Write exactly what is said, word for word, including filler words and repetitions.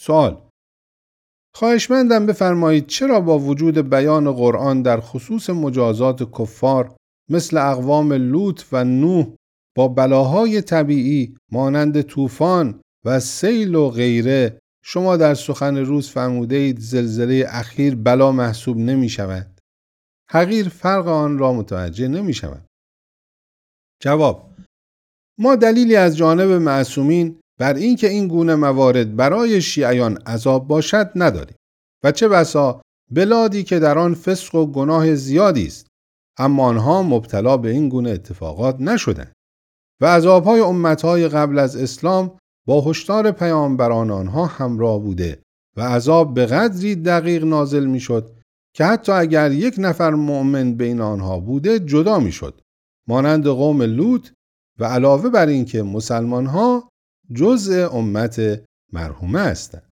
سوال: خواهشمندم بفرمایید چرا با وجود بیان قرآن در خصوص مجازات کفار مثل اقوام لوط و نوح با بلاهای طبیعی مانند طوفان و سیل و غیره، شما در سخن روز فرموده اید زلزله اخیر بلا محسوب نمی شود؟ حقیر فرق آن را متوجه نمی شود. جواب: ما دلیلی از جانب معصومین بر این که این گونه موارد برای شیعیان عذاب باشد نداریم و چه بسا بلادی که در آن فسق و گناه زیادی است، اما آنها مبتلا به این گونه اتفاقات نشدند و عذابهای امتهای قبل از اسلام با هشدار پیامبران آنها همراه بوده و عذاب به قدری دقیق نازل می شد که حتی اگر یک نفر مؤمن بین آنها بوده جدا می شد، مانند قوم لوط، و علاوه بر این که مسلمان ها جزء امت مرحومه هستند.